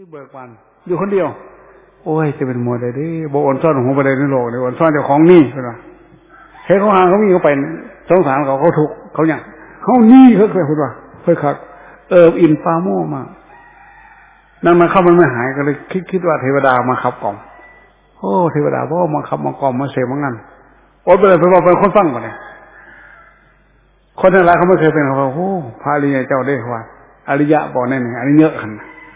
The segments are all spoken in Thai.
เบิกบานอยู่คนเดียวโอ้ยจะเป็นมัวได้ดิโบอ่อนซ่อนหัวไปเลยในโลกเลยอ่อนซ่อนเจ้าของนี่เป็นว่าเห็นเขาหาเขามีเขาไปสงสารเขาถูกเขาอย่างเขานี่เขาเคยพูดว่าเคยขัดอินปาโม่มานั่นมาเข้ามันไม่หายก็เลยคิดว่าเทวดามาขับกล่อมโอ้เทวดาพ่อมาขับมากล่อมมาเสพมางั้นโอ้ไปเลยไปบอกเป็นคนฟังมาเนี่ยคนทั้งหลายเขาไม่เคยเป็นเขาโอ้พระอริยเจ้าได้ว่าอริยะบอกแน่นอันนี้เยอะขัน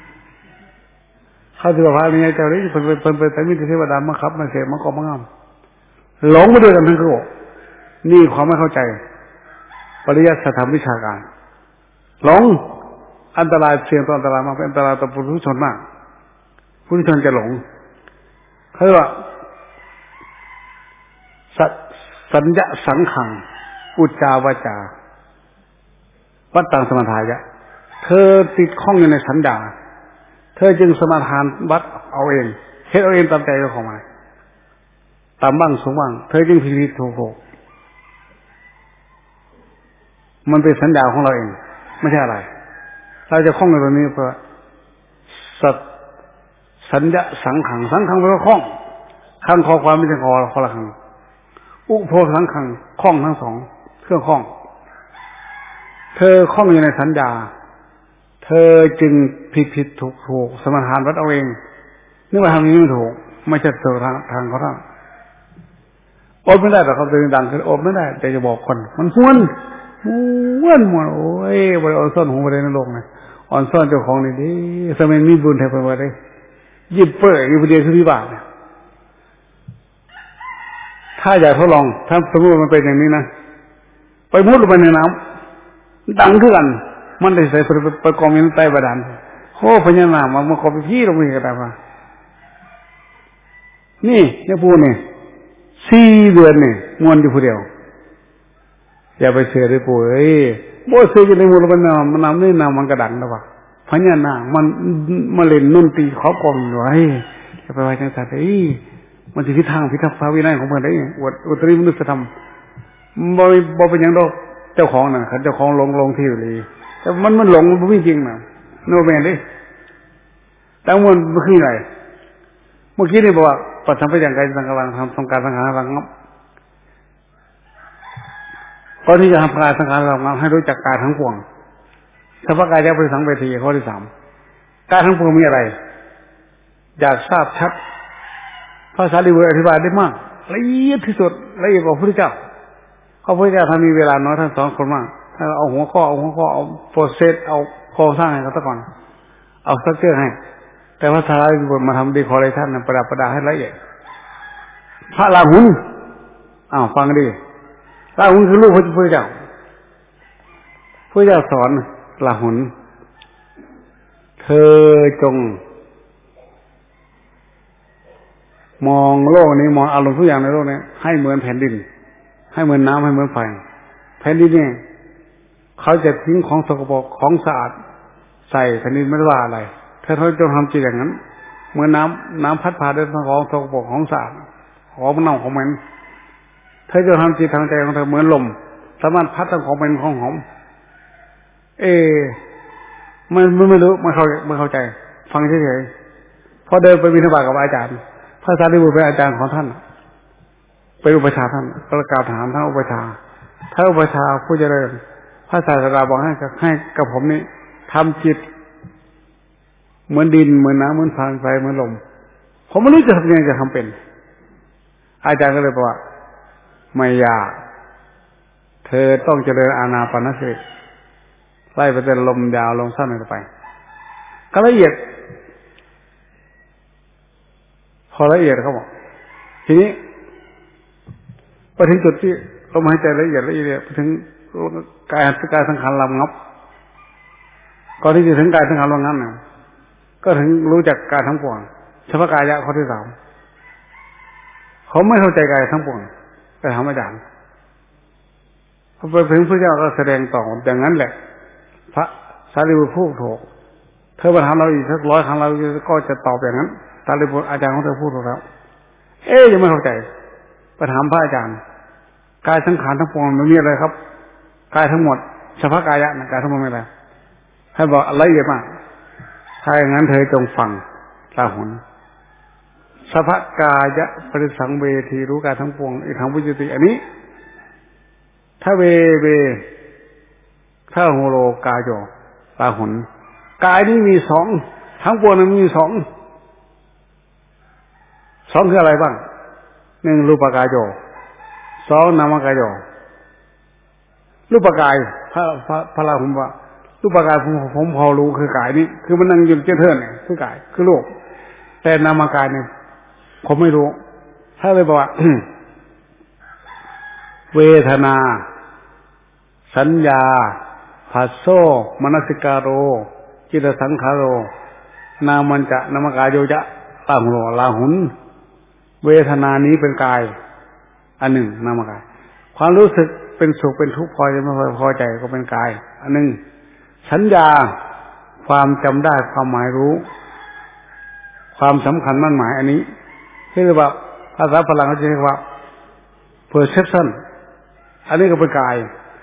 เขาจะบอกพระอริยเจ้าได้เป็นแต่มีเทวดามาขับมาเสพมากล่อมมางั้นหลงไปด้วยกันทั้งคู่นี่ความไม่เข้าใจปริยัติธรรมวิชาการหลงอันตรายเสี่ยงต่ออันตรายมากเป็นอันตรายต่อปุถุชนมากปุถุชนจะหลงเขาเรียกว่าสัญญาสังขังอุจจาวาจาวัตตังสมาทายะเธอติดข้องอยู่ในสัญญาเธอจึงสมาทานวัดเอาเองเฮ็ดเอาเองตามใจเจ้าของมันตามบ้างสูงบ้างเธอจึงผิดถูกมันเป็นสัญญาของเราเองไม่ใช่อะไรเราจะคล้องในตรงนี้เพราะสัญญาสังขังสังขังแปลว่าคล้องขังคอความไม่ใช่คอละขังอุโภสังขังคล้องทั้งสองเครื่องคล้องเธอคล้องอยู่ในสัญญาเธอจึงผิดถูกสมาทานวัดเอาเองนึกว่าทำนี้ไม่ถูกไม่ใช่เจอทางเขาทั้งอดไม่ได้แต่เขาจะดังคืออดไม่ได้แต่จะบอกคนมันม้วนโอ้ยบริอ่อนซ่อนหูไปในโลกนะอ่อนซ่อนเจ้าของนี่ดิสมัยมีบุญแทบไปหมดเลยยิบเปื่อยอยู่ประเดี๋ยวคือวิบากเนี่ยถ้าอยากทดลองถ้าสมมติมันเป็นอย่างนี้นะไปมุดลงไปในน้ำดังขึ้นกันมันได้ใส่ไปกองอยู่ในใต้บาดาลโอ้พญานาคมาขอไปพี่ลงไปก็ได้ป่ะนี่เนี่ยพูดนี่4 เดือนนี่งวนอยู่ผู้เดียวอย่าไปเชื่อเลยปู่เอ้ยบ่เชื่อจะในมูลมันน้ำนี่น้ำมันกระดังนะวะพญานาคมันมาเล่นดนตรีขอบกองอยู่ไอ้จะไปไว้จังซั่นเอ้ยมันสิผิดทางผิดพระวินัยของเพิ่นได้อุตริมนุสธรรมบ่เป็นหยังดอกเจ้าของน่ะคันเจ้าของลงที่เลยแต่มันหลงมันบ่มีจริงน่ะโนแม่นเด้แต่มันบ่คือไงเมื่อกี้นี่บอกว่าปัจจัยอย่างไรสังฆารังทำสงการสังฆารังงับก่อนที่จะทำการสังขารเราให้รู้จักกายทั้งปวงสัพพกายะปริสังเวทีข้อที่ 3กายทั้งปวงมีอะไรอยากทราบชัดภาษาลิเวอร์อธิบายได้มากละเอียดที่สุดละเอียดกว่าพระพุทธเจ้าพระพุทธเจ้าท่านมีเวลาน้อยท่านสอนคนมากถ้าเอาหัวข้อเอาโปรเซสเอาโครงสร้างให้เขาซะก่อนเอาสตรัคเจอร์ให้แต่ภาษาลิเวอร์มาทำดีคอเรชั่นประดับประดาให้ละเอียดพระราหุลฟังดีราหุลคือลูกพระพุทธเจ้าพระเจ้าสอนราหุลเธอจงมองโลกนี้มองอารมณ์ทุกอย่างในโลกนี้ให้เหมือนแผ่นดินให้เหมือนน้ำให้เหมือนไฟแผ่นดินเนี่ยเขาจะทิ้งของสกปรกของสะอาดใส่แผ่นดินไม่ว่าอะไรถ้าเขาจงทำจิตอย่างนั้นเหมือนน้ำพัดพาด้วยของสกปรกของสะอาดของมันเน่าของเหม็นเธอจะทำจิตทางใจของเธอเหมือนลมสามารถพัดทั้งของเป็นของหอมมันไม่รู้ไม่เข้าใจฟังเฉยๆพอเดินไปบิณฑบาตกับอาจารย์พระสารีบุตรเป็นอาจารย์ของท่านเป็นอุปชฌาย์ท่านประกาศฐานท่านอุปชฌาย์ถ้าอุปชฌาย์ผู้เจริญพระศาสดาบอกให้กับผมนี่ทำจิตเหมือนดินเหมือนน้ำเหมือนไฟเหมือนลมผมไม่รู้จะทำยังไงจะทำเป็นอาจารย์ก็เลยบอกว่าไม่ยากเธอต้องเจริญอานาปานสติไล่ไปเป็นลมยาวลมสั้นไปก็ละเอียดพอละเอียดเขาบอกทีนี้ไปถึงจุดที่ลมหายใจละเอียดไปถึงกายสังขารลำงับก่อนที่จะถึงกายสังขารลำงับเนี่ยก็ถึงรู้จักกายทั้งปวงเฉพาะกายะข้อที่ 3เขาไม่เข้าใจกายทั้งปวงไปถามอาจารย์พอไปถึงพระเจ้าก็แสดงต่ออย่างนั้นแหละพระสารีบุตรพูดถูกเธอมาถามเราอีกสัก100 ครั้งเราก็จะตอบอย่างนั้นสารีบุตรอาจารย์ของเธอพูดถูกแล้วยังไม่เข้าใจไปถามพระอาจารย์กายสังขารทั้งปวงมันมีอะไรครับกายทั้งหมดเฉพาะกายะนะกายทั้งหมดมีอะไรให้บอกละเอียดมากถ้าอย่างนั้นเธอจงฟังลาหุนสัพพกายะปริสังเวทีรู้กายทั้งปวงอีกทั้งวิจุติอันนี้ถ้าเวถ้าโหโลกายโยลาหุนกายนี้มีสองทั้งปวงนั้นมีสองคืออะไรบ้างหนึ่งรูปกายโยสองนามกายโยรูปกายพระราหุลว่ารูปกายผมพอรู้คือกายนี้คือมันนั่งอยู่เจ้าเทินเนี่ยคือกายคือโลกแต่นามกายเนี่ยผมไม่รู้ถ้าเลยบอกว่า เวทนาสัญญาผัสโสมนสิการโรจิตสังขารโรนามันจะนามกายโยจะลาหุโลลาหุนเวทนานี้เป็นกายอันหนึ่งนามกายความรู้สึกเป็นสุขเป็นทุกข์พอใจไม่พอใจก็เป็นกายอันหนึ่งสัญญาความจำได้ความหมายรู้ความสำคัญมั่นหมายอันนี้เรียกว่าภาษาฝรั่งเขาจะเรียกว่า perception อันนี้ก็เป็นกาย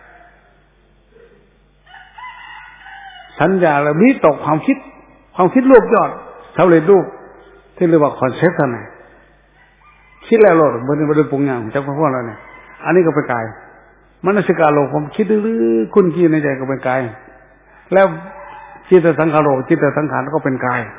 สัญญาแล้วมีตกความคิดรูปยอดสำเร็จรูปที่เรียกว่า conception ไหนคิดแล้วโลดบนปรุงงานของเจ้าพ่อเราเนี่ยอันนี้ก็เป็นกายมนสิการโลผมคิดหรือคุณคิดในใจก็เป็นกายแล้วจิตสังขารโลจิตสังขารก็เป็นกาย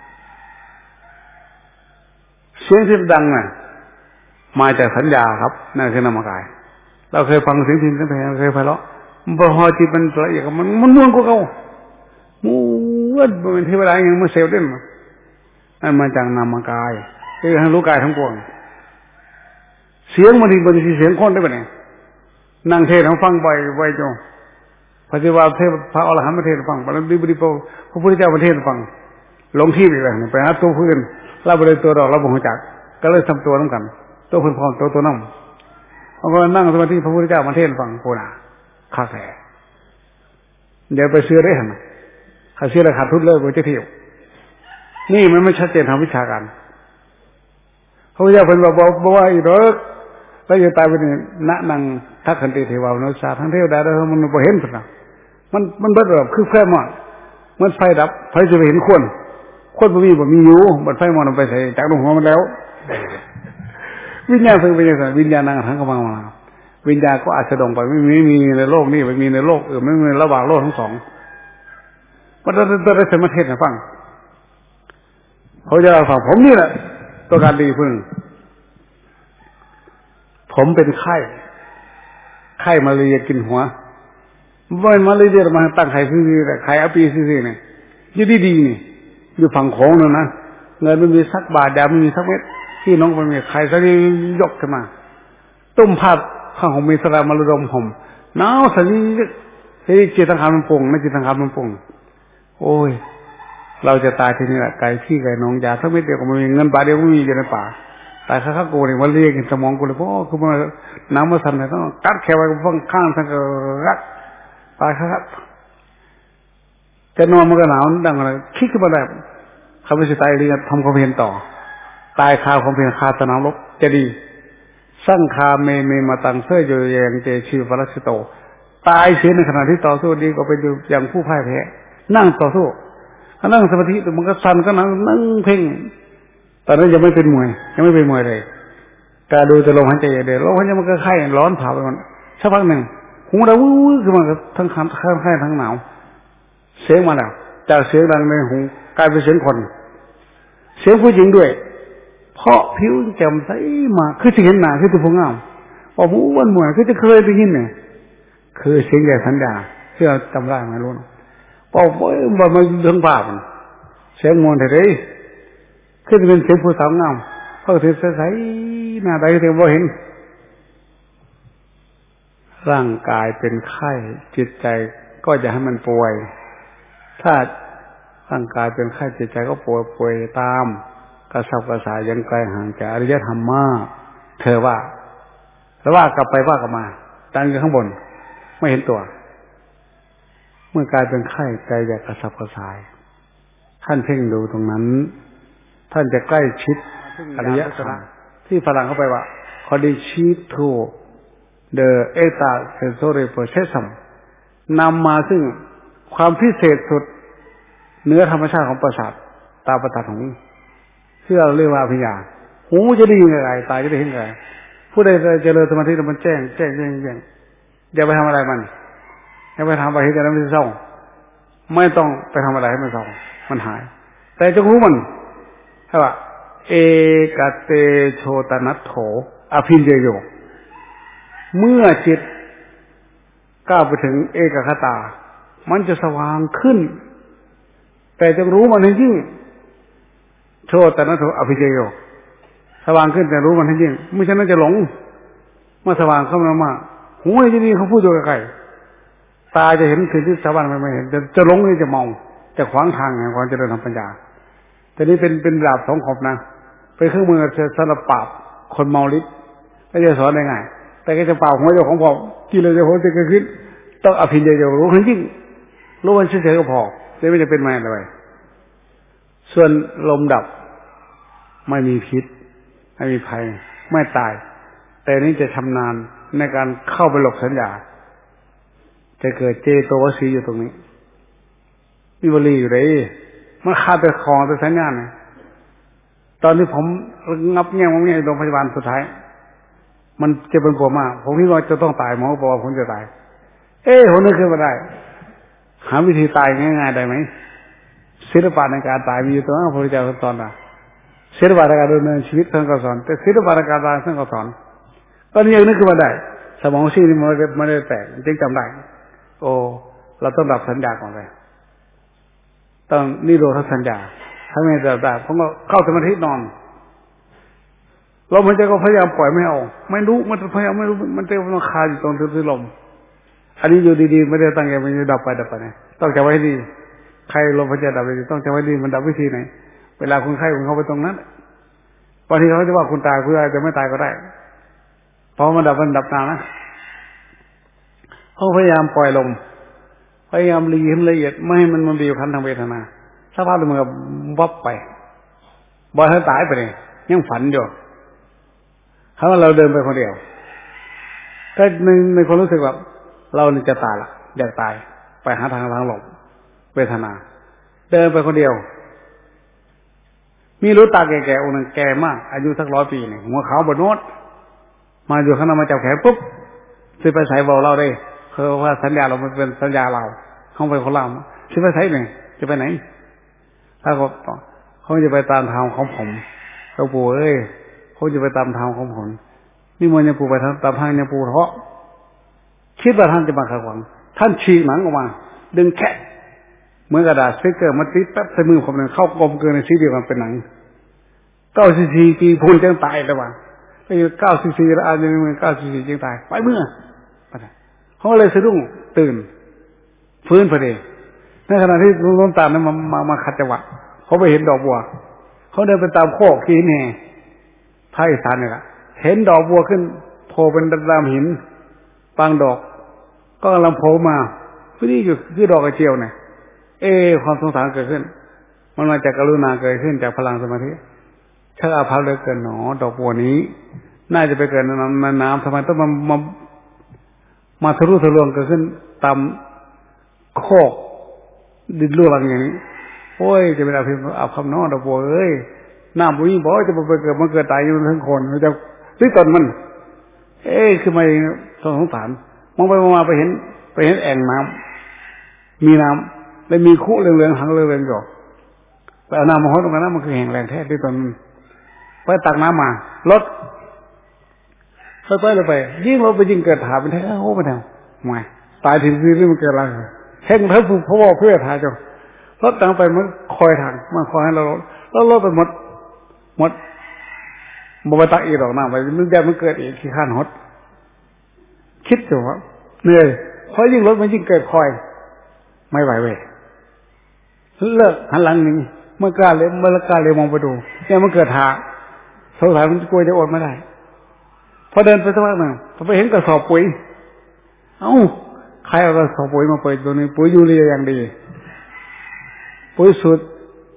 เสียงที่ดังน่ะมาจากสัญญาครับนั่นคือนามกายเราเคยฟังเสียงพินกันไปเคยไพเราะพอจิตมันละเอียดมันม้วนกว่าเขาม้วนเป็นเทวดาอย่างมันเซลล์เด่นนั่นมาจากนามกายคือทั้งรู้กายทั้งปวงเสียงมันบางทีเสียงคนได้ปะเนี่ยนั่งเทศน์ฟังบ่อยๆจ้ะปฏิวัติเทพพระอรหันต์ประเทศฟังปฏิบัติพระพุทธเจ้าประเทศฟังลงที่ไปเลยไปหาตัวพื้นเราไปเลยตัวดอกเราบ่งจักก็เลยทำตัวน้ำกันตัวพื้นพร้อมตัวน้ำเขาก็นั่งสมาธิพระพุทธเจ้าประเทศฟังโคนาข้าแก่เดี๋ยวไปเชื่อได้หันข้าเชื่อแล้วขาดทุนเลยไปเที่ยวนี่มันไม่ชัดเจนทางวิชาการพระพุทธเจ้าเป็นบอกว่าอีกแล้วแล้วจะตายไปนี่ณนังทักขันติเทวาวนุสาทั้งเทวดาแล้วมันบ่เห็นนะมันเบิดแบบคือแค่หมดมันไฟดับไฟจะไปเห็นคนบ่มีอยู่บัดไฟมองไปใส่จากดวงหัวมันแล้ววิญญาณเป็นยังไงวิญญาณนั่งทั้งกำลังมาวิญญาณก็อาจจะดงไปไม่มีในโลกนี้ไม่มีในโลกไม่มีระหว่างโลกทั้งสองมันจะได้สมาธินะฟังเขาจะฟังผมนี่แหละตัวการดีพึ่งผมเป็นไข้มาเรียกินหัววันมาเรียมาตั้งไข่ซื่อๆแต่ไข่อปีซื่อๆเนี่ยยี่ดีๆนี่อยู่ฝั่งโขงนั่นนะเงินไม่มีสักบาทยาไม่มีสักเม็ดพี่น้องมันมีไข่ซะนี่ยกขึ้นมาต้มผัดข้าวหอมมีสลามาระดมหอมหนาวสันนี่ที่จิตสังขารมันปรุงนะจิตสังขารมันปรุงโอ้ยเราจะตายที่นี่แหละไก่พี่ไก่น้องยาสักเม็ดเดียวก็ไม่มีเงินบาทเดียวก็ไม่มีอยู่ในป่าตายข้ากูเนี่ยมันเรียกสมองกูเลยเพราะคือมันน้ำมันสั่นเลยต้องกัดแขวไว้ข้างทั้งกระตายครับจะนอนมันก็หนาวดังอะไรคิดขึ้นมาแบบเขาไม่ใช่ตายเลยทำความเพียรต่อตายคาความเพียรคาสนามรบจะดีสร้างคาเมมาตังเสื้อโยแยงเจชีวรัสโตตายเสียในขณะที่ต่อสู้ดีก็เป็นอย่างผู้พ่ายแพ้นั่งต่อสู้นั่งสมาธิมันก็สั่นก็นั่งเพ่งตอนนั้นยังไม่เป็นมวยเลยการดูแต่ลมหายใจเดียวลมหายใจมันก็ไข้ร้อนเผาไปหมดสักพักหนึ่งหูเราวู้ขึ้นมาทั้งคันไข้ทั้งหนาวเสียงมาแล้วจากเสียงดังในหูกลายเป็นเสียงคนเสียงผู้หญิงด้วยเพราะผิวแจ่มใสมาคือจะเห็นหน้าคือตัวผู้งามพอหูวันมวยคือจะเคยไปยินเนี่ยคือเสียงใหญ่สัญญาที่เราจำได้ไหมรู้นะพอมาเรื่องภาพเสียงมวลเท่ขึ้นเป็นเสียงผู้สาวงามเขาถือใสๆหน้าใดแต่ว่าเห็นร่างกายเป็นไข้จิตใจก็จะให้มันป่วยถ้าร่างกายเป็นไข้จิตใจก็ป่วยตามกระสับกระส่ายยังไกลห่างจากอริยธรรมมากเธอว่าแล้วว่ากลับไปว่ากลับมาตั้งอยู่ข้างบนไม่เห็นตัวเมื่อกายเป็นไข้ใจอยากกระสับกระส่ายท่านเพ่งดูตรงนั้นท่านจะใกล้ชิดอริยธรรมที่ฝรั่งเข้าไปว่า condition to the eta sensory procession นำมาซึ่งความพิเศษสุดเนื้อธรรมชาติของประสาทตาประสาทหูที่เราเรียกว่าอภิญญาหูจะได้ยินอะไรตาจะได้เห็นอะไรผู้ใดเจริญสมาธิมันแจ้งอย่าไปทำอะไรมันอย่าไปทำอะไรให้มันเศร้าไม่ต้องไปทำอะไรให้มันเศร้ามันหายแต่จงรู้มันใช่ป่ะเอกเตโชตนัตโถอภิญญโยเมื่อจิตก้าวไปถึงเอกคตามันจะสว่างขึ้นแต่จงรู้มันให้ยิ่งโชตนัตโถอภิญญโยสว่างขึ้นแต่รู้มันให้ยิ่งไม่ฉะนั้นจะหลงเมื่อสว่างเข้ามาหูจะดีเขาพูดอยู่กับใครตาจะเห็นสิ่งที่ชาวบ้านไม่เห็นจะหลงนี่จะมองจะขวางทางแห่งความเจริญทางปัญญาแต่นี่เป็นดาบสองคมนะเป็นเครื่องมือสำหรับปราบคนเมาฤทธิ์ไม่จะสอนได้ง่ายแต่ก็จะเป่าหัวเจ้าของผมกินเลยจะโหจะเกิดขึ้นต้องอภิญญาโยรู้ให้ยิ่งรู้มันเฉยๆก็พอไม่จะเป็นมาอะไรส่วนลมดับไม่มีพิษไม่มีภัยไม่ตายแต่นี้จะชำนาญในการเข้าไปหลบสัญญาจะเกิดเจโตวสีอยู่ตรงนี้มีวลีอยู่เลยมันคาแต่คอแต่สัญญาเนี่ยตอนที่ผมงับแง่งโรงพยาบาลสุดท้ายมันจะเป็นปวดมากผมคิดว่าจะต้องตายหมอบอกว่าผมจะตายผมนึกขึ้นมาได้หาวิธีตายง่ายๆได้ไหมศิลปะในการตายมีอยู่ตรงนั้นพระพุทธเจ้าสอนนะศิลปะในการดำเนินชีวิตท่านก็สอนแต่ศิลปะในการตายท่านก็สอนตอนนี้ยังนึกขึ้นมาได้สมองซีนี่ไม่ได้แตกจึงจำได้เราต้องดับสัญญาก่อนเลยต้องนิโรธสัญญาถ้าไม่ได้ผมก็เข้าสมาธินอนลมหายใจก็พยายามปล่อยไม่เอาไม่รู้มันพยายามไม่รู้มันเต็มมันคาอยู่ตรงที่ลมอันนี้อยู่ดีๆไม่ได้ตั้งใจมันจะดับไปเนี่ยต้องจำไว้ให้ดีใครลมหายใจดับไปต้องจำไว้ดีมันดับวิธีไหนเวลาคนไข้คุณเข้าไปตรงนั้นบางทีเขาจะว่าคุณตายคุณอาจจะไม่ตายก็ได้เพราะมันดับนานนะเขาพยายามปล่อยลมพยายามรีให้ละเอียดไม่ให้มันบีบคั้นทางเวทนาสภาพมันก็วับไปบอยให้ตายไปเลยยังฝันอยู่ถ้าว่าเราเดินไปคนเดียวก็ในความรู้สึกแบบเราเนี่ยจะตายละอยากตายไปหาทางหลบเวทนาเดินไปคนเดียวมีรู้ตาแก่ๆองค์นึงแก่มากอายุสัก100 ปีเนี่ยหัวขาวบนโน้ตมาอยู่ข้างหน้ามาจับแขนปุ๊บซื้อไปใส่เบาเราได้เพราะว่าสัญญาเรามันเป็นสัญญาเราเข้าไปคนเราซื้อไปใส่ไหนจะไปไหนถ้าเขาจะไปตามทางของผมหลวงปู่เขาจะไปตามทางของผมนี่มันยังปู่ไปตามทางยังปู่เพราะคิดว่าท่านจะมาขัดขวางท่านฉีกหนังออกมาดึงแค่เหมือนกระดาษสติ๊กเกอร์มาติดแป๊บใส่มือผมเลยเข้ากลมเกินในสีเดียวกันเป็นหนัง9 cc ปีพูนจังตายเลยว่ะไปอยู่9 cc แล้วอาจจะมี9 cc จังตายไปเมื่อเขาเลยสะดุ้งตื่นฟื้นพอดีในขณะที่ล้มตามนั้นมาขัดจังหวะเขาไปเห็นดอกบัวเขาเดินไปตามโคกขี้แห่ภาคอีสานเนี่ยเห็นดอกบัวขึ้นโผล่เป็นดามหินบางดอกก็กำลังโผล่มาที่นี่คือดอกกระเจียวเนี่ยความสงสารเกิดขึ้นมันมาจากกรุณาเกิดขึ้นจากพลังสมาธิชักอาภัพเลยเกินหนอดอกบัวนี้น่าจะไปเกิดในน้ำทำไมต้องมาทะลุทะลวงเกิดขึ้นตามโคกดินรั่วรังอย่างนี้จะเป็นอาภัพน้อดอกบัวน้ำบุญบอกจะไปเกิดมันเกิดตายอยู่ทั้งคนมันจะด้วยตนมันคือไม่สงสารมองไปมองมาไปเห็นแอ่งน้ำมีน้ำแล้วมีคู่เรืองๆหางเรืองๆอยู่ไปเอาน้ำมาหดตรงนั้นมันคือแห่งแรงแท้ด้วยตนไปตักน้ำมาลดค่อยๆลงไปยิ่งลงไปยิ่งเกิดถาเป็นแท้ไปแถวไม่ตายถึงที่มันเกิดอะไรแห่งพระผู้พ่อเพื่อถาเจ้ารถต่างไปมันคอยทางมันคอยให้เราแล้วรถไปหมดบ่ไปตักอีกดอกน้ำไปมันแบบมันเกิดอีกขี้ข้านหดคิดอยู่ว่าเหนื่อยเพราะยิ่งรถมันยิ่งเกิดคอยไม่ไหวเว้ยเลิกหันหลังหนึ่งเมื่อกล้าเลยมองไปดูเนี่ยมันเกิดหาสงสัยมันกลัวจะอดไม่ได้พอเดินไปสักพักหนึ่งพอไปเห็นกระสอบปุ๋ยใครเอากระสอบปุ๋ยมาเปิดตัวนี้ปุ๋ยยูเรียอย่างดีปุ๋ยสูตร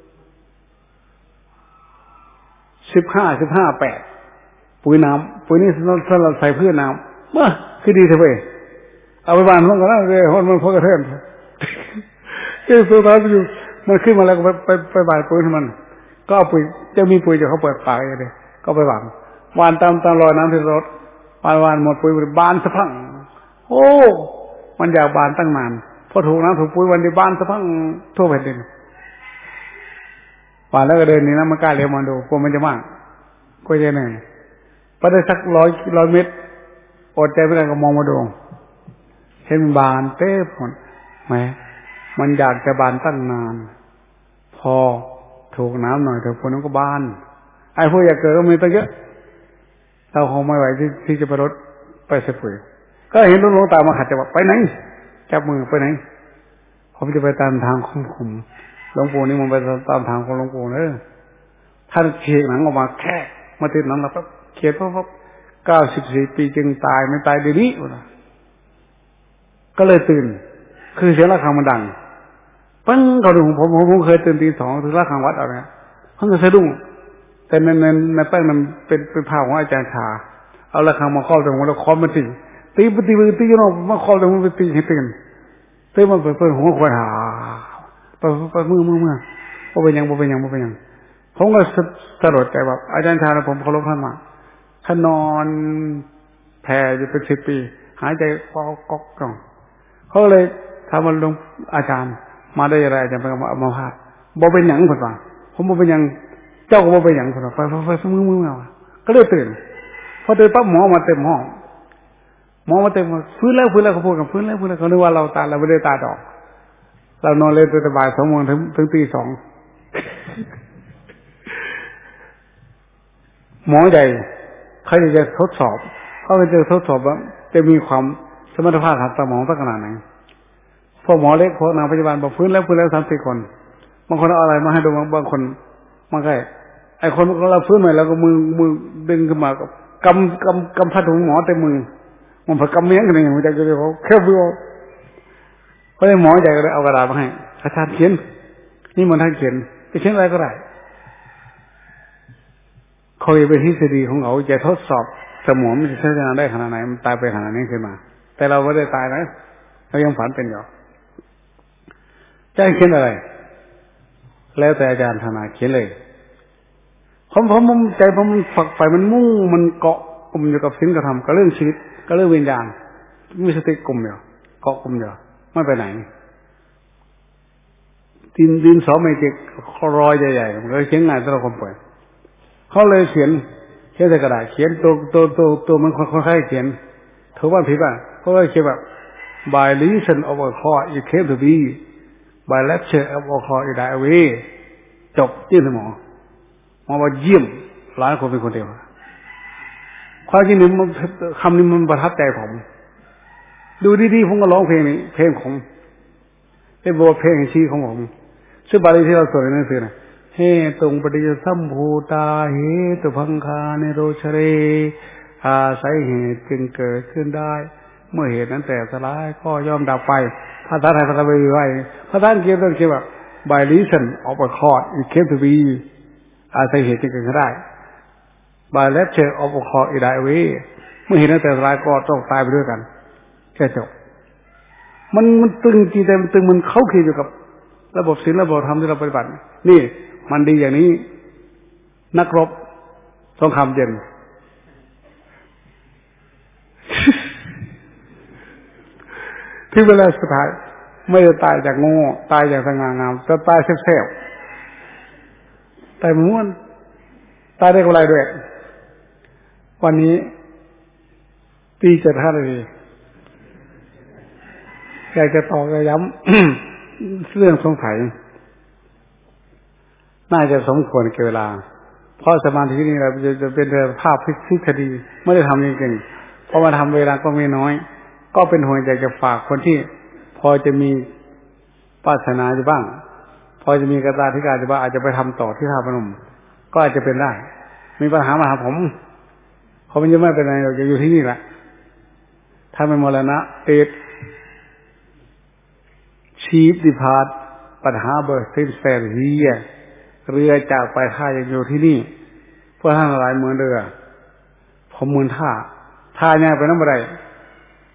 15:8ปุ๋ยน้ำปุ๋ยนี่สำหรับใส่พืชน้ำคือดีเถอะเว้ยเอาไปบ้านมันก็ได้เลยมันพอกระเทือนสุดท้ายไปอยู่มันขึ้นมาแล้วก็ไปบานปุ๋ยให้มันก็เอาปุ๋ยจะมีปุ๋ยจะเขาเปิดปากเลยก็ไปหวานตามรอยน้ำที่รถวานหมดปุ๋ยบานสะพังโอ้มันอยากบานตั้งนานพอถูกน้ำถูกปุ๋ยวันนี้บานสะพังทั่วแผ่นดินหวานแล้วก็เดินนี่นะมันกล้าเลี้ยวมาดูกลัวมันจะมากก็จะเหนื่อยพอได้สัก100 เมตรอดใจไม่ได้ก็มองมาดูเห็นบานเต้ผลไหมมันอยากจะบานตั้งนานพอถูกน้ำหน่อยถูกฝนก็บานไอ้พวกอยากเกิดก็มีตั้งเยอะเราคงไม่ไหวที่จะไปรถไปเสปุ๋ยก็เห็นลุงหลวงตามาขัดจะบอกไปไหนจับมือไปไหนผมจะไปตามทางของผมหลวงปู่นี่มันไปตามทางของหลวงปู่เนอะท่านเขียนหนังออกมาแค่มาติดหนังแล้วปั๊บเขียนปั๊บ94 ปีจึงตายไม่ตายเดี๋ยวนี้ก็เลยตื่นคือเสียงระฆังมันดังปั้งเขาดูผมเคยตื่นตี 2ถึงระฆังวัดอะไรเพิ่งจะสะดุ้งแต่ในแป้งนั้นเป็นภาพของอาจารย์ชาเอาระฆังมาครอบตรงหัวแล้วค้อนมันตีอยู่นอกมาครอบตรงหัวไปตีให้ตื่นมันเปิดหัวควันหาไปมือว่าเป็นยังผมก็สลดใจแบบอาจารย์ชาผมเคารพท่านมากท่านนอนแผ่อยู่เป็น10 ปีหายใจก๊อกเขาเลยถามว่าหลวงอาจารย์มาได้อะไรอาจารย์ไปมาพาดบ่เป็นหยังคนว่าผมบ่เป็นหยังเจ้าก็บ่เป็นหยังคนว่าไปมือก็เลยตื่นพอตื่นปั๊บหมอมาเต็มห้องฟื้นแล้วเขาพูดกันฟื้นแล้วเขานึกว่าเราตายเราไม่ได้ตายดอกเรานอนเลยตั้งแต่บ่าย 2 โมงถึงตี 2หมอใหญ่เขาจะทดสอบเขาจะทดสอบว่าจะมีความสมรรถภาพทางสมองสักขนาดไหนพวกหมอเล็กพวกนางพยาบาลบอกฟื้นแล้ว30 คนบางคนเอาอะไรมาให้ดูบางคนมาใกล้ไอ้คนเราฟื้นใหม่แล้วก็มือดึงขึ้นมากับกำพัดของหมอเต็มมือมันผักกำเมี้ยงกันอย่างมันจะเลยเขาแค่ฟื้นเพราะฉะนั้นหมอใหญ่ก็เลยเอากระดาษมาให้อาจารย์เขียนนี่มันท่านเขียนจะเขียนอะไรก็ได้เขาเป็นทฤษฎีของเขาจะทดสอบสมองมันจะใช้งานได้ขนาดไหนมันตายไปขนาดนี้ขึ้นมาแต่เราไม่ได้ตายนะเรายังฝันเป็นอยู่จะเขียนอะไรแล้วแต่อาจารย์ธนาเขียนเลยผมใจผมฝักใฝ่มันมุ่งมันเกาะกลุ่มอยู่กับศีลกับธรรมกับเรื่องชีวิตกับเรื่องวิญญาณมีสติกลุ่มอยู่เกาะกลุ่มอยู่ไม่ไปไหนดินสอเมจิกรอยใหญ่ๆมันก็เขียนง่ายสำหรับคนป่วยเขาเลยเขียนใส่กระดาษเขียนตัวมันค่อยๆเขียนถือว่าผิดป่ะเขาเลยเขียนแบบ by reason of a cause it came to be by lecture of a cause it died away จบยื่นสมองว่าเยี่ยมหลายคนเป็นคนเดียวความจริงนี่คำนี้มันประทับใจผมดูดีๆผมก็ร้องเพลงนี้เพลงของเป็นบทเพลงชี้ของผมซึ่งบาลีที่เราสวดในหนังสือนะเฮตุงปฏิจจสัมภูตาเหตุพังคาเนโรชเรอาศัยเหตุจึงเกิดขึ้นได้เมื่อเหตุนั้นแต่สลายก็ย่อมดับไปภาษาไทยภาษาบาลีไว้ภาษาอังกฤษต้องเขียนว่า by reason of a cause it came to be อาศัยเหตุจึงเกิดขึ้นได้ by lecture of a cause it died away เมื่อเหตุนั้นแต่สลายก็ต้องตายไปด้วยกันแค่จบมันตึงจีแต่มันตึงมันเข้าเกี่ยวกับระบบศีลระบบธรรมที่เราปฏิบัตินี่มันดีอย่างนี้นักรบสงครามเย็นที่เวลาสุดท้ายไม่ได้ตายจากโง่ตายจากสง่างามจะตายเซฟๆตายม้วนตายได้กำไรด้วยวันนี้ตี7:05 นาทีอยากจะต่อจะย้ำเรื่องสงสัยน่าจะสมควรเกี่ยวเวลาเพราะสมาธินี่เราจะเป็นภาพทฤษฎีไม่ได้ทำจริงๆเพราะมาทำเวลาก็ไม่น้อยก็เป็นห่วงใจจะฝากคนที่พอจะมีปัสนาอยู่บ้างพอจะมีกตาธิการอยู่บ้างอาจจะไปทำต่อที่ท่าพนมก็อาจจะเป็นได้มีปัญหามาหาผมเขาไม่เป็นไรเราจะอยู่ที่นี่แหละถ้าไม่มรณะติดชีพดิพาร์ตปัญหาเบอร์ซินแซนเฮียเรือจากไปท่ายังอยู่ที่นี่เพื่อท่านหลายเมืองเรือผมมือท่าเนี่ยไปน้ำอะไร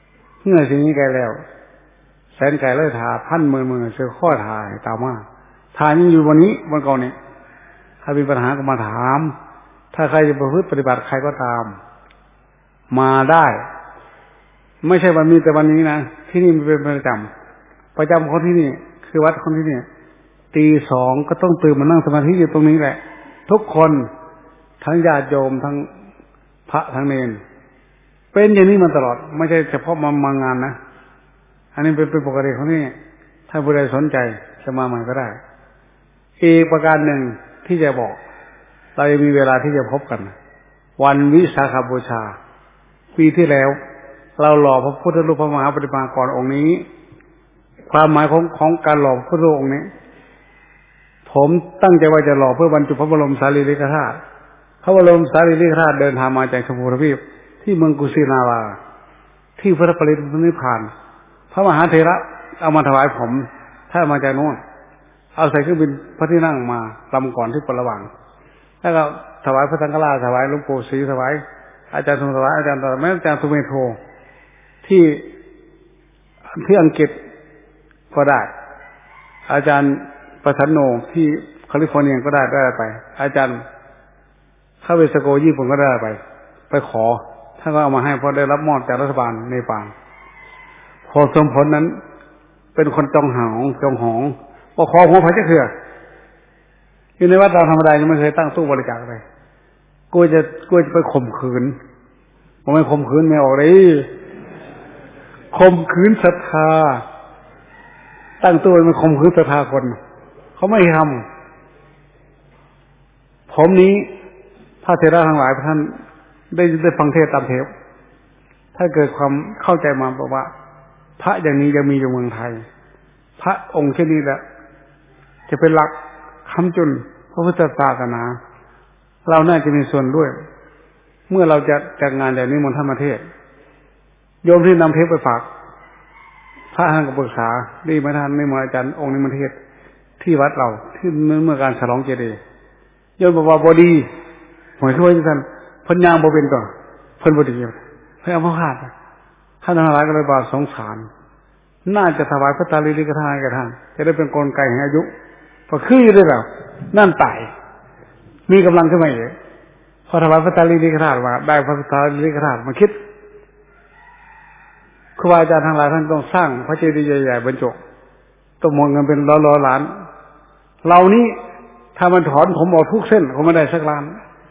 เมื่อสิ่งนี้ไกลแล้วแสนไกลเลยท่าพันหมื่นเสือข้อท่าตามมาทานยังอยู่วันนี้วันก่อนเนี่ยถ้ามีปัญหาก็มาถามถ้าใครจะประพฤติปฏิบัติใครก็ตามมาได้ไม่ใช่วันนี้แต่วันนี้นะที่นี่มันเป็นประจำคนที่นี่คือวัดคนที่นี่ตีสองก็ต้องตื่นมานั่งสมาธิอยู่ตรงนี้แหละทุกคนทั้งญาติโยมทั้งพระทั้งเนรเป็นอย่างนี้มาตลอดไม่ใช่เฉพาะมางานนะอันนี้เป็นปกติของนี่ถ้าผู้ใดสนใจจะมาใหม่ก็ได้อีกประการหนึ่งที่จะบอกเรายังมีเวลาที่จะพบกันวันวิสาขบูชาปีที่แล้วเราหล่อพระพุทธรูปพระมหาปฏิมากรองค์นี้ความหมายของการหล่อพระพุทธรูปองค์นี้ผมตั้งใจว่าจะหล่อเพื่อบรรจุพระบรมสารีริกธาตุพระบรมสารีริกธาตุเดินทางมาจากชมพูทวีปที่เมืองกุสินาราที่พระปรินิพพานพระมหาเถระเอามาถวายผมถ้ามาจากโน่นเอาใส่เครื่องบินพระที่นั่งมาลำก่อนที่ประวังแล้วก็ถวายพระสังฆราชถวายหลวงปู่ศรีถวายอาจารย์ทรงถวายอาจารย์ต่อแม้อาจารย์สุเมโทที่อังกฤษก็ได้อาจารย์ประสันโนที่แคลิฟอร์เนียก็ได้ไปอาจารย์ข้าเวสโกญี่ปุ่นก็ได้ไปขอท่านก็เอามาให้เพราะได้รับมอบจากรัฐบาลเนปาลพอสมผลนั้นเป็นคนจองหองว่าขอหัวพระเจ้าเถื่ออยู่ในวัดเราธรรมดายังไม่เคยตั้งตู้บริจาคเลยกูจะไปข่มขืนผมไม่ข่มขืนไม่ออกเลยข่มขืนศรัทธาตั้งตู้มันข่มขืนศรัทธาคนเขาไม่ทำผมนี้พระเถระทั้งหลายท่านได้ฟังเทศตามเทปถ้าเกิดความเข้าใจมาบอกว่าพระอย่างนี้ยังมีอยู่เมืองไทยพระองค์เช่นนี้แหละจะเป็นหลักค้ำจุนพระพุทธศาสนาเราน่าจะมีส่วนด้วยเมื่อเราจะจัดงานอย่างนี้มนต์ธรรมเทศโยมที่นำเทปไปฝากพระท่านก็ปรึกษาดีไหมท่านไม่เหมือนอาจารย์องค์นี้มันเทศที่วัดเราที่เมื่อการฉลองเจดีย์โยมบอกว่าบอดีหวยช่วยท่านพันยางบ่เป็นต่อเพิ่นบอดีเพื่อเอาพลาดท่านทั้งหลายก็เลยบาสงสารน่าจะถวายพระสารีริกธาตุแก่ท่านจะได้เป็นกลไกแห่งอายุพอขึ้นได้แบบนั่นตายมีกำลังขึ้นมาอีกพอถวายพระสารีริกธาตุมาได้พระสารีริกธาตุมาคิดครูบาอาจารย์ทั้งหลายท่านต้องสร้างพระเจดีย์ใหญ่ๆบรรจุต้องหมดเงินเป็นร้อยล้านเรานี่ถ้ามันถอนผมออกทุกเส้นผมไม่ได้สักล้าน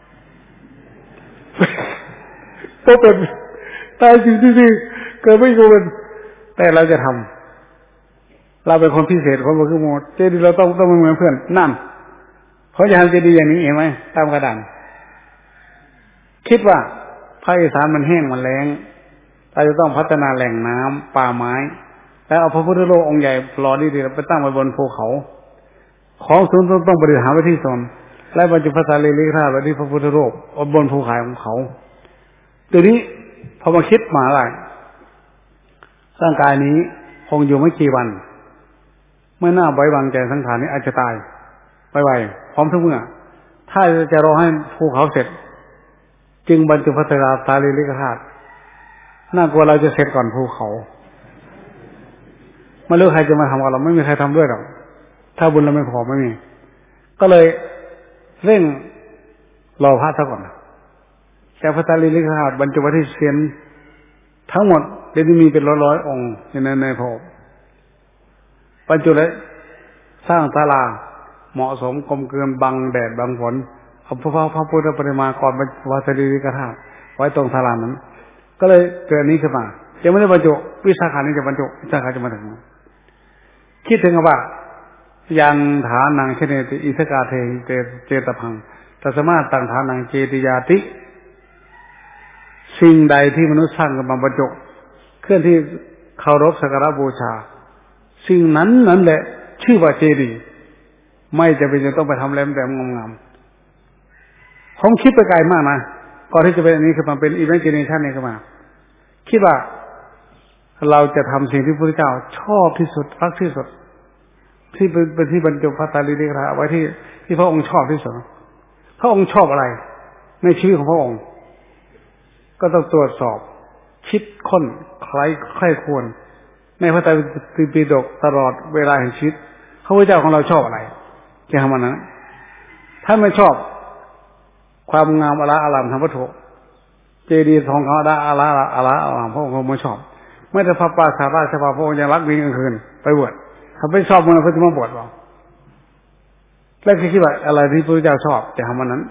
เพราะเป็นตายจริงที่เกิดไม่โกนแต่เราจะทำเราเป็นคนพิเศษคนบ่คือหมดเจดีย์เราต้องไม่เหมือนเพื่อนนั่นเขาจะทำเจดีย์อย่างนี้เห็นไหมตามกระดานคิดว่าภาคอีสานมันแห้งมันแล้งเราจะต้องพัฒนาแหล่งน้ำป่าไม้แล้วเอาพระพุทธรูปองค์ใหญ่หล่อดีๆไปตั้งไว้บนภูเขาของศูนย์ต้องบริหารไว้ที่โซนและบรรจุพระสารีริกธาตุไว้ที่พระพุทธรูปบนภูเขาของเขาทีนี้พอมาคิดมาอะไรร่างกายนี้คงอยู่ไม่กี่วันไม่น่าไว้วางใจสังขารนี้อาจจะตายไวๆพร้อมทุกเมื่อถ้าจะรอให้ภูเขาเสร็จจึงบรรจุพระสารีริกธาตุน่ากลัวเราจะเสร็จก่อนภูเขาไม่รู้ใครจะมาทำกับเราไม่มีใครทำด้วยหรอกถ้าบุญเราไม่พอไม่มีก็เลยเร่งรอพระซะก่อนแต่พระสารีริกธาตุบรรจุไว้ที่เสียนทั้งหมดเดี๋ยวนี้มีเป็นร้อยองค์ในพระบรรจุเลยสร้างศาลาเหมาะสมกลมเกลื่อนบังแดดบังฝนเอาพระพุทธปฏิมากรบรรจุพระสารีริกธาตุไว้ตรงศาลานั้นก็เลยเกิดนี้ขึ้นมายังไม่ได้บรรจุวิสาขานี้จะบรรจุวิสาขาจะมาถึงคิดถึงว่ายังฐานังเชเนติอิสกาเทเจตพังตัสมาตังฐานังเจติยาติสิ่งใดที่มนุษย์สร้างกันมาบรรจุเคลื่อนที่เคารพสักการะบูชาสิ่งนั้นแหละชื่อว่าเจดีย์ไม่จะเป็นจะต้องไปทำแหลมแต่งามๆผมคิดไปไกลมากนะก่อนที่จะเป็นอันนี้คือมันเป็นอิมเมจิเนชันนี่ขึ้นมาคิดว่าเราจะทำสิ่งที่พระพุทธเจ้าชอบที่สุดรักที่สุดที่เป็นที่บรรจุพระสารีริกธาตุเอาไว้ที่พระองค์ชอบที่สุดพระองค์ชอบอะไรในชีวิตของพระองค์ก็ต้องตรวจสอบคิดค้นใครควรในพระไตรปิฎกตลอดเวลาแห่งชีวิตพระพุทธเจ้าของเราชอบอะไรจะทำมันนั้นถ้าไม่ชอบความงามอลาอารามทางวัตถุเจดีย์ทองคำอลาอารามพระองค์ไม่ชอบไม่แต่พระปราสาทราชพระองค์ยังรักวิ่งกลางคืนไปบวชเขาไม่ชอบมันเขาจะมาบวชหรอแล้วคิดว่าอะไรที่พระพุทธเจ้าชอบจะทำมันนั้น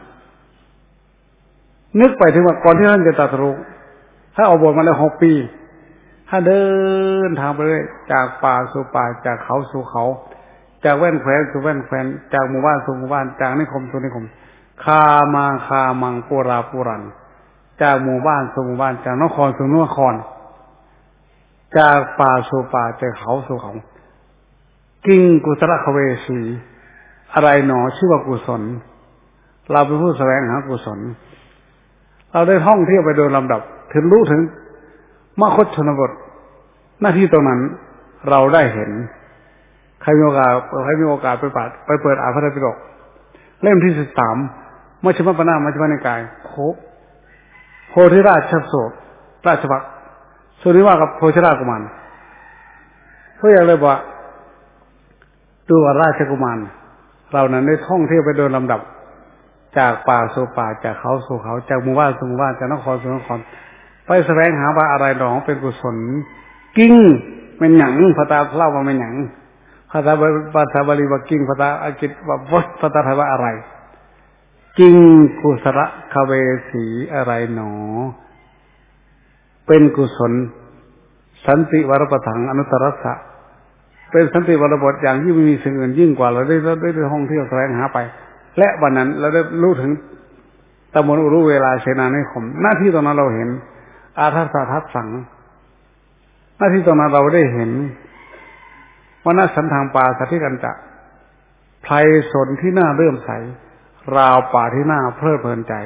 นึกไปถึงว่าก่อนที่ท่านจะตรัสรู้ถ้าออกบวชมาแล้ว6 ปีถ้าเดินทางไปเรื่อยจากป่าสู่ป่าจากเขาสู่เขาจากแว่นแคว้นสู่แว่นแคว้นจากหมู่บ้านสู่หมู่บ้านจากนิคมสู่นิคมคามังปุราปุรันจากหมู่บ้านสู่หมู่บ้านจากนครสู่นครจากป่าสู่ป่าจากเขาสู่เขากิ่งกุศลคเวสีอะไรหนอชื่อว่ากุศลเราเป็นผู้แสวงหากุศลเราได้ท่องเที่ยวไปโดยลำดับถึงรู้ถึงมคธชนบทหน้าที่ตรงนั้นเราได้เห็นใครมีโอกาสไปเปิดอ่านพระไตรปิฎกเล่มที่13มัชฌิมปณะมัชฌิมนิกายโพธิราชโศกราชภักส่วนนี้ว่ากับโพธิราชกุมารเพราะอย่างไรบอกดูว่าราชกุมารเรานั้นได้ท่องเที่ยวไปโดยลำดับจากป่าสู่ป่าจากเขาสู่เขาจากหมู่บ้านสู่หมู่บ้านจากนครสู่นครไปแสวงหาว่าอะไรหนอเป็นกุศลกิ้งเป็นหยังภาษาเล่าว่าเป็นหยังภาษาบาลีว่ากิ้งภาษาอังกฤษว่าวัดภาษาไทยว่าอะไรกิ้งกุศลคเวสีอะไรหนอเป็นกุศลสันติวรประถังอนุตตรัสสะเป็นสันติวรบทอย่างที่ไม่มีสิ่งอื่นยิ่งกว่าเราได้ท่องเที่ยวแสวงหาไปและวันนั้นเราได้รู้ถึงตำบลอุรุเวลาเสนานิคมหน้าที่ตรงนั้นเราเห็นอาทัสสะทัสสังหน้าที่ตรงนั้นเราได้เห็นวณสันทางป่าสัทธิกันจะไพรสนที่น่าเลื่อมใสราวป่าที่น่าเพลิดเพลินใจ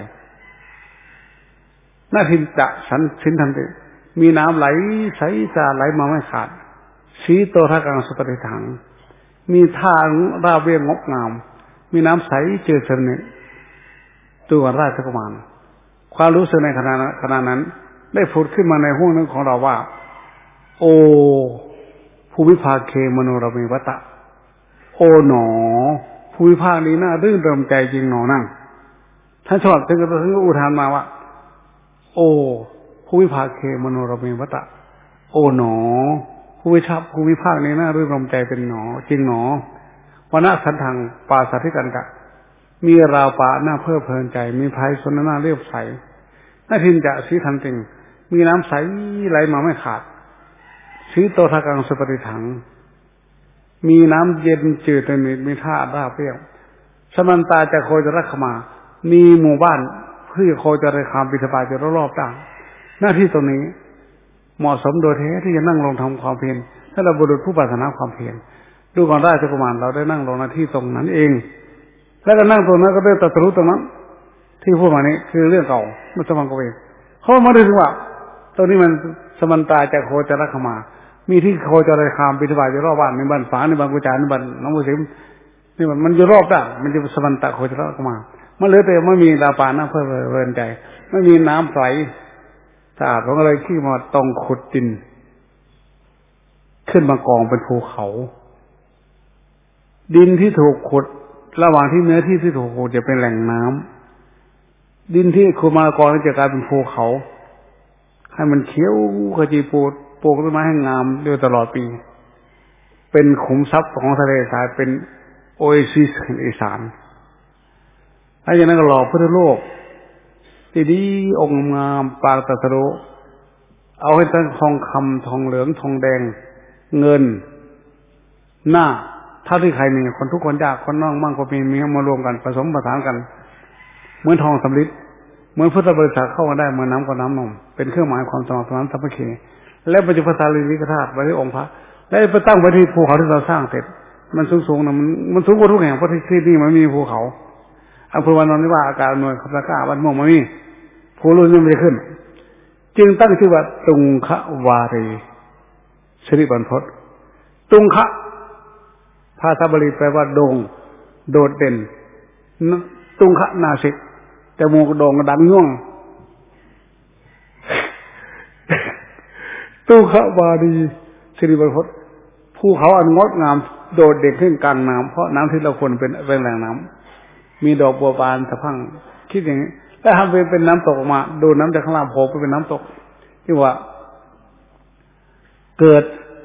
หน้าที่จะสินทันติมีน้ำไหลใสสะอาดไหลมาไม่ขาดสีโตทะกังสุปฏิถังมีท่าราบเรียบงดงามมีน้ำใสเจือจางเนี่ยตัวราชกุมารความรู้สึกในขณะนั้นได้ผุดขึ้นมาในห้วงนึงของเราว่าโอภูมิภาคเคมโนรเมวตะโอหนอภูมิภาคนี้น่ารื่นเริงใจจริงหนอนั่งท่านชอบถึงอุทานมาว่าโอภูมิภาคเคมโนรเมวตะโอหนอภูมิภาคนี้น่ารื่นเริงใจเป็นหนอจริงหนอวณสันทางป่าสัทธิกันกะมีราวป่าหน้าเพลิดเพลินใจมีไพรสนหน้าเรียบใสหน้าทินจะสีทันติงมีน้ำใสไหลมาไม่ขาดสีโตทะกังสุปฏิถังมีน้ำเย็นจืดสนิทมีท่าราบเรียบสมันตาจะโคจรคมามีหมู่บ้านเพื่อโคจรคามบิณฑบาตอยู่รอบๆด้านหน้าที่ตรงนี้เหมาะสมโดยแท้ที่จะนั่งลงทำความเพียรถ้าเราบุรุษผู้ปรารถนาความเพียรดูก่อนราชกุมารเราได้นั่งลงหน้าที่ตรงนั้นเองแล้วก็นั่งตรงนั้นก็ได้ตรัสรู้ตรงนั้นที่พูดมานี้คือเรื่องเก่ามัสมังกเวเขามาได้ถึงว่าตรงนี้มันสมันตาจากโคจรคมามีที่โคจรคามบิณฑบาตอยู่รอบบ้านในบ้านฝาในบ้านกุจารในบ้านน้องมุสิมนี่มันอยู่รอบด้านมันจะสมันตาโคจรคมามันเหลือแต่ไม่มีดาปานะเพื่อเพลินใจไม่มีน้ำใสสะอาดของอะไรที่มาตรงขุดดินขึ้นมากองเป็นภูเขาดินที่ถูกขุดระหว่างที่เนื้อที่ถูกขุดจะเป็นแหล่งน้ำดินที่ขุดมากองจะกลายเป็นภูเขาให้มันเขียวขจีปลูกต้นไม้ให้งามด้วยตลอดปีเป็นขุมทรัพย์ของทะเลทรายเป็นโอเอซิสแห่งอีสานหลังจากนั้นก็หล่อพุทธโลกดีๆองค์งามปางตรัสรู้เอาให้ทั้งทองคำทองเหลืองทองแดงเงินหน้าถ้าที่ใครมีคนทุกคนยากคนน้องมั่งก็มีมารวมกันผสมผสานกันเหมือนทองสำริดเหมือนพุทธบริษัทเข้ากันได้เหมือนน้ำกับน้ำนมเป็นเครื่องหมายความสมัครสมานสามัคคีและปัจจุบันสารีริกธาตุไว้ที่องค์พระและไปตั้งไว้ที่ภูเขาที่เราสร้างเสร็จมันสูงๆนะมันสูงกว่าทุกแห่งเพราะที่นี่มันมีภูเขาอำเภอวานอนนิวาอากาศหน่วยขับตะก้าวันม่วงมันมีภูรุ่นนี้ไม่ได้ขึ้นจึงตั้งชื่อว่าตุงควารีสิริบรรพตตุงคะภาษาบาลีแปลว่าโด่งโดดเด่นตุงคะนาสิกจมูกโด่งดังง่วงตุงคะวารีสิริบรรพตภูเขาอันงดงามโดดเด่นขึ้นกลางน้ำเพราะน้ำที่เราควรเป็นแหล่งน้ำมีดอกบัวบานสะพรั่งคิดอย่างนี้แล้วทำเป็นน้ำตกออกมาดูน้ำจากข้างล่างโผล่ไปเป็นน้ำตกที่ว่าเกิด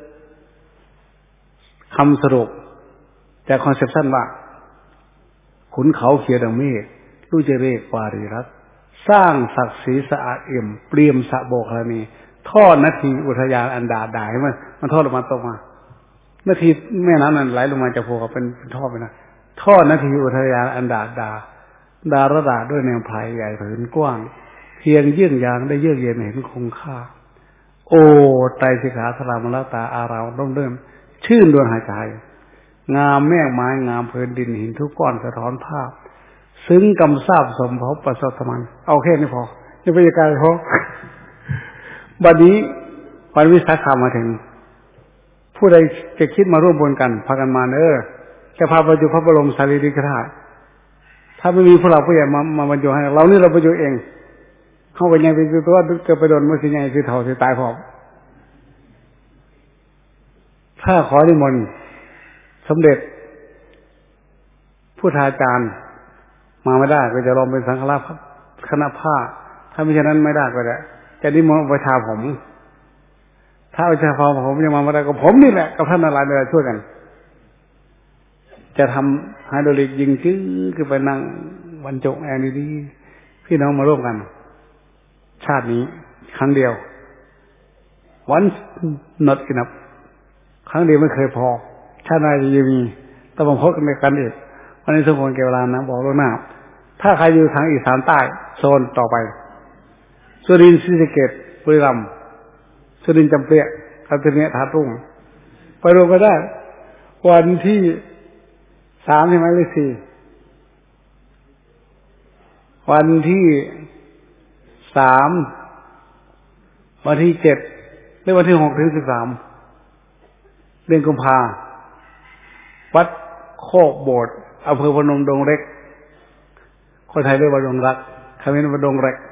คำสรุปแต่คอนเซปชันว่าขุนเขาเขียวดังเมฆรู้จะเรกวารีรัตสร้างศักดิ์ศรีสะอาดเอี่ยมเปรียมสะโบกธรณีท่อนาทีอุทยานอันดาดายมันท่อลงมาตกมานาทีแม่น้ำนั้นไหลลงมาจากภูเขาเป็นท่อไปนะท่อนาทีอุทยานอันดาดาระดาด้วยแนวไผ่ใหญ่ผืนกว้างเพียงเยื่องยางได้เยือกเย็นเห็นคงค่าโอ้ไตรสิกขาสรามละตาอารามร่มเริ่มชื่นดวงหายใจงามแม่ไม้งามเพลินดินหินทุกก้อนสะท้อนภาพซึ้งกำซาบสมภพประสบธรรมเอาแค่นี้พอจะไปจัดการเขาบัดนี้วันวิสาขมาถึงผู้ใดจะคิดมาร่วมบุญกันพากันมาจะพาประจุพระบรมสารีริกธาตุถ้าไม่มีพวกเราผู้ใหญ่มาบรรจุให้เรานี่เราบรรจุเองเข้าไปยังเป็นตัวเกิดไปโดนมือสิไงสิเถ่าสิตายพร้อมถ้าขอนิมนต์สมเด็จผู้ทาจารย์มาไม่ได้ก็จะลองเป็นสังฆราชคณะผ้าถ้าไม่เช่นนั้นไม่ได้ก็จะนิมนต์ประชาผมถ้าประชาผมยังมาไม่ได้ก็ผมนี่แหละกับท่านนารายณ์ช่วยกันจะทำไฮโดรลิกยิงจื้อคือไปนั่งบรรจงแอนดีๆพี่น้องมาร่วมกันชาตินี้ครั้งเดียวonce not enough ครั้งเดียวไม่เคยพอชาติหน้าจะมีต้องพบกันในกันอีกวันนี้สมควรแก่เวลานะบอกล่วงหน้าถ้าใครอยู่ทางอีสานใต้โซนต่อไปสุรินทร์ศรีสะเกษบุรีรัมย์สุรินทร์จำเปียคันเทเนียท่าตุ้งไปรวมกันได้วันที่3ใช่ไหมหรือ4วันที่3วันที่7หรือวันที่6ถึง13เดือนกุมภาวัดโคกโบสถ์อำเภอพนมดงเล็กคนไทยเรียกว่าดงรักคำนี้ว่าดงเล็ก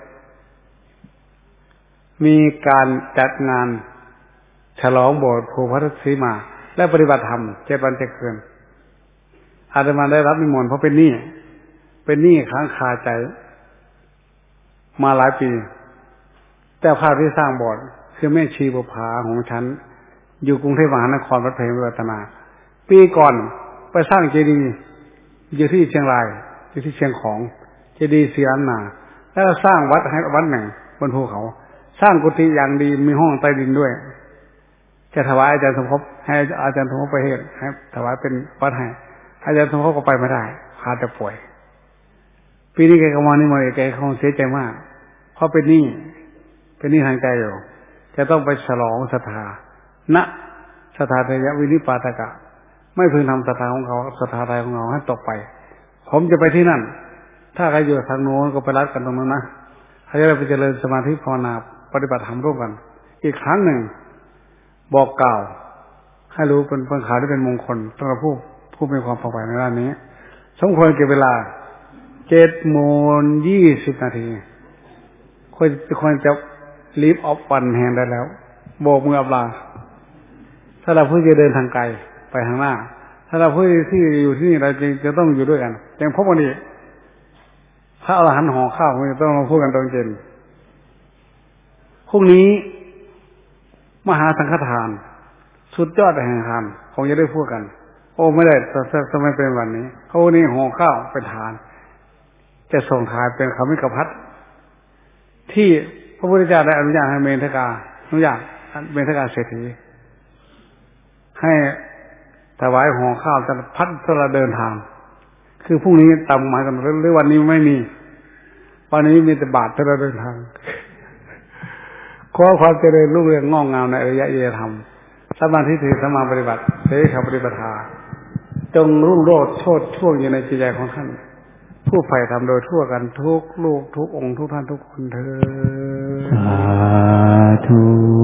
มีการจัดงานฉลองโบสถ์ภูพระศรีมาและปฏิบัติธรรม7 วัน 7 คืนอาตมาได้รับนิมนต์เพราะเป็นหนี้ค้างคาใจมาหลายปีแต่ภาพที่สร้างโบสถ์คือแม่ชีบุภาของฉันอยู่กรุงเทพมหานครวัดเพลวิวัฒนาปีก่อนไปสร้างเจดีย์อยู่ที่เชียงรายอยู่ที่เชียงของเจดีย์ศรีล้านนาแล้วสร้างวัดให้วัดหนึ่งบนภูเขาสร้างกุฏิอย่างดีมีห้องใต้ดินด้วยจะถวายอาจารย์สมภพให้อาจารย์สมภพไปเฮ็ดให้ถวายเป็นวัดให้อาจารย์สมภพก็ไปไม่ได้พาแต่ป่วยปีนี้แกก็มานี่มาแกคงเสียใจมากเพราะเป็นหนี้ทางใจอยู่จะต้องไปฉลองศรัทธาณสถาเทยวินิปาตกะไม่พึงทำศรัทธาของเขาศรัทธาใดของเราให้ตกไปผมจะไปที่นั่นถ้าใครอยู่ทางโน้นก็ไปรัดกันตรงนั้นนะใครจะไปเจริญสมาธิภาวนาปฏิบัติธรรมร่วมกันอีกครั้งหนึ่งบอกกล่าวให้รู้เป็นข่าวที่เป็นมงคลต้องเราผู้มีความฝ่ายในด้านนี้สมควรเก็บเวลา7:20 นาทีควรจะลีฟออฟวันแฮนได้แล้วโบกมืออับลาถ้าเราผู้จะเดินทางไกลไปทางหน้าถ้าเราผู้ที่อยู่ที่นี่เราจะต้องอยู่ด้วยกันอย่างพบวันนี้พระอรหันต์ห่อข้าวเราต้องมาพูดกันตอนเย็นพรุ่งนี้มหาสังฆทานสุดยอดแห่งทานคงจะได้พูดกันโอ้ไม่ได้ทำไมเป็นวันนี้เขานี่ห่อข้าวเป็นทานจะส่งทานเป็นคำมิกพัฒน์ที่พระพุทธเจ้าได้อนุญาตให้เมธกาเศรษฐีให้ถวายห่อข้าวจะพัดถ้าเราเดินทางคือพรุ่งนี้ตามหมายกันหรือวันนี้ไม่มีวันนี้มีแต่บาตรถ้าเราเดินทางขอความเจริญรุ่งเรืองงอกงามในอริยธรรมสัมมาทิฏฐิสัมมาปฏิบัติเสรีปฏิปทาจงรุ่งโรจน์โชติช่วงอยู่ในจิตใจของท่านผู้ใฝ่ธรรมโดยทั่วกันทุกลูกทุกองค์ทุกท่านทุกคนเถิดสาธุ